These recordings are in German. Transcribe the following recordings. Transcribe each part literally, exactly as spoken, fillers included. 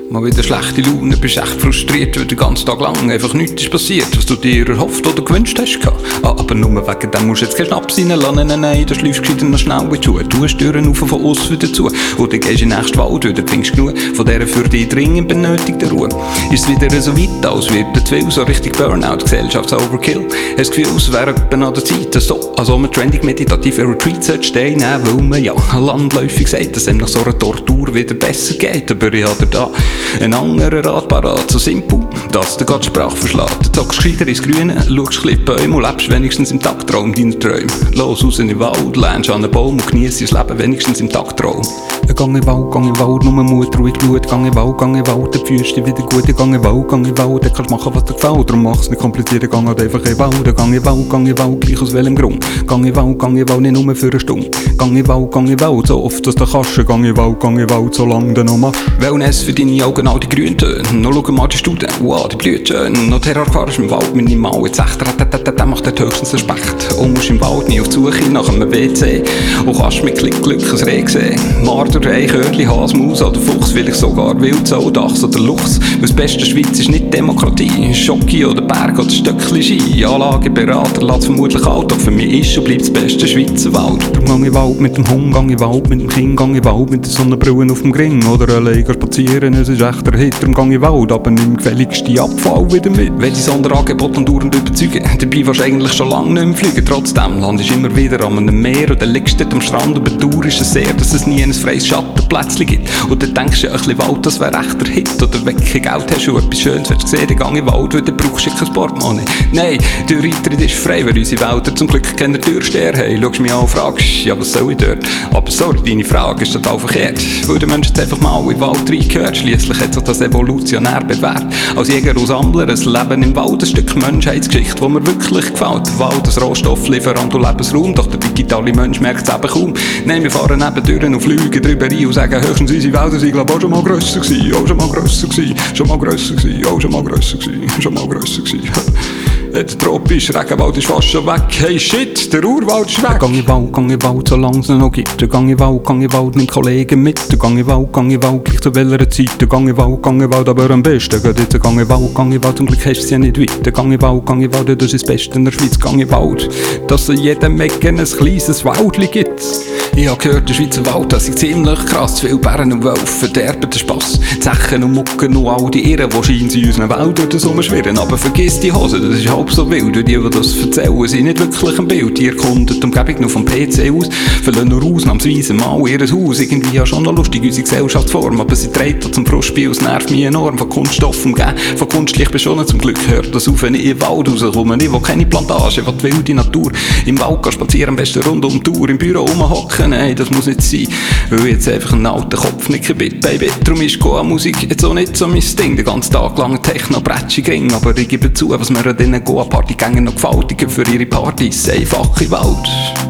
Mal wieder schlechte Laune, bist echt frustriert, weil den ganzen Tag lang einfach nichts ist passiert, was du dir erhofft oder gewünscht hast. Ah, aber nur wegen dem musst du jetzt keinen Schnaps reinlassen, nein, nein, da schläufst du noch schnell in die Schuhe. Du hast Türen auf von uns wieder zu, oder gehst in den nächsten Wald, oder findest genug von dieser für dich dringend benötigten Ruhe. Ist es wieder so weit, als wird der Zwill so richtig Burnout, Gesellschafts-Overkill. Hast das Gefühl, es wäre etwa an der Zeit, dass so an so einem trendig meditativen Retreat sollte stehen, weil man ja landläufig sagt, dass es nach so einer Tortur wieder besser geht. Aber ich habe da ein anderer Rat parat, so simpel, dass der Gott Sprache verschlägt. Du zockst gescheiter ins Grüne, schaust ein bisschen Bäume und lebst wenigstens im Tagtraum deiner Träume. Los raus in den Wald, lernst an einen Baum und genießt dein Leben wenigstens im Tagtraum. Gang in Wald, gang in Wald, nur Mut, ruhig Blut. Gang in Wald, gang in Wald, dann fühlst du dich wieder gut. Gang in Wald, gang in Wald, dann kannst du machen, was dir gefällt. Darum mach's nicht kompliziert, gang halt einfach in Wald. Gang in Wald, gang in Wald, gleich aus welchem Grund. Gang in Wald, gang in Wald, nicht nur für eine Stunde. Gang in Wald, gang in Wald, so oft dass du kannst. Gang in Wald, gang in Wald, so lange du noch machst. Wellness für deine Augen, all die Grüntöne. Noch schau mal die Studien, wow, die blüht schön. Noch Terrorgefahr ist im Wald minimal. Jetzt echt, der macht dort höchstens Respekt. Und musst im Wald nie auf die Suche nach einem W C. Und kannst mit Klick Glück ein Reh sehen. Marder, Eichhörnchen, Hasmaus oder Fuchs, vielleicht sogar Wildsau, Dachs oder Luchs. Weil das Beste der Schweiz ist nicht Demokratie. Schocki oder Berg oder Stöckli Ski. Anlageberater lässt vermutlich alt, doch für mich ist und bleibt das beste Schweizer Wald. Darum gang ich Wald mit dem Hund, gang ich Wald mit dem Kind, gang ich Wald mit der Sonnenbrille auf dem Gring. Oder allein spazieren, es ist echt der Hit, darum gang ich Wald, aber nimm gefälligst die Abfall wieder mit. Wenn die Sonderangebot und dauernd überzeugen, dabei willst du eigentlich schon lange nicht mehr fliegen. Trotzdem landest du immer wieder an einem Meer und dann liegst du dort am Strand und bedauerst es sehr, dass es nie ein freies Schattenplätzchen gibt. Und dann denkst du, ja, ein bisschen Wald, das wäre echt der Hit. Oder wenn du kein Geld hast und etwas Schönes willst sehen, dann gang in Wald, weil dann brauchst du kein Portemonnaie. Nein, der Eintritt ist frei, weil unsere Wälder zum Glück keine Türsteher haben. Schaust mich an und fragst, ja, was soll ich dort? Aber sorry, deine Frage ist total verkehrt. Weil der Mensch jetzt einfach mal in den Wald reingehört. Schliesslich hat sich das evolutionär bewährt. Als Jäger und Sammler ein Leben im Wald, ein Stück Menschheitsgeschichte, wo mir wirklich gefällt. Der Wald, ein Rohstofflieferant und Lebensraum, doch der digitale Mensch merkt es eben kaum. Nein, wir fahren nebendurch und fliegen drüber rein und sagen, höchstens unsere Wälder sind glaub auch schon mal grösser gewesen, auch schon mal grösser gewesen, schon mal grösser gewesen, auch schon mal grösser gewesen, schon mal grösser gewesen. Der tropische Regenwald ist fast schon weg. Hey shit, der Urwald ist weg. Gang in Wald, gang in Wald, solange es noch gibt. Gang in Wald, gang in Wald, nimm Kollegen mit. Gang in Wald, gang in Wald, gleich zu welcher Zeit. Gang in Wald, gang in Wald, aber am besten geht jetzt. Gang in Wald, gang in Wald, zum Glück hast du es ja nicht weit. Gang in Wald, gang in Wald, das ist das Beste in der Schweiz. Gang in Wald, dass es in jedem Ecken ein kleines Wäldli gibt. Ich habe gehört, der Schweizer Wald, das ist ziemlich krass. Viele Bären und Wölfe verderben den Spass. Zechen und Mucken und all die Irren, die scheinen in unseren Wäldern dort rumschwirren. Aber vergiss die Hose, das ist halb so wild. Die, die das erzählen, sind nicht wirklich ein Bild. Die erkunden die Umgebung nur vom P C aus, verlassen nur ausnahmsweise mal ihr Haus. Irgendwie ja schon noch lustig, unsere Gesellschaftsform, aber sie trägt zum Frustspiel, es nervt mich enorm. Von Kunststoff umgeben, von kunstlich beschonnen, zum Glück hört das auf, wenn ich in den Wald rauskomme. Ich will keine Plantage, will die wilde Natur. Im Wald gehen spazieren, am besten rund um die Tour. Im Büro rumhocken, nein, das muss nicht sein, weil ich jetzt einfach einen alten Kopfnicker bin, Baby. Darum ist Goa-Musik jetzt auch nicht so mein Ding. Den ganzen Tag lang Techno-Bretschig ring, aber ich gebe zu, was mir an diesen Goa-Partygängen noch gefällt. Ich gebe für ihre Partys einfach in Wald,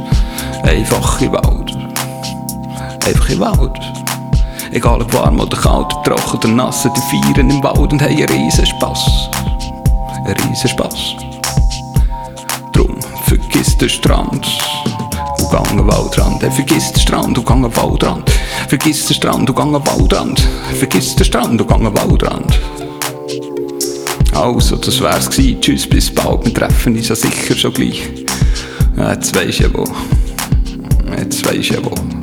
einfach in Wald, einfach in Wald. Egal ob warm oder kalt, ob trocken oder nass, die feiern im Wald und haben einen riesen Spass, einen riesen Spass. Drum vergiss den Strand und gang an Waldrand. Hey, vergiss den Strand und gang an Waldrand. Vergiss den Strand und gang an Waldrand. Vergiss den Strand und gang an Waldrand. Also, das wär's gsi. Tschüss, bis bald. Wir treffen uns ja sicher schon gleich. Jetzt weisst du ja wo. Jetzt weisst du ja wo.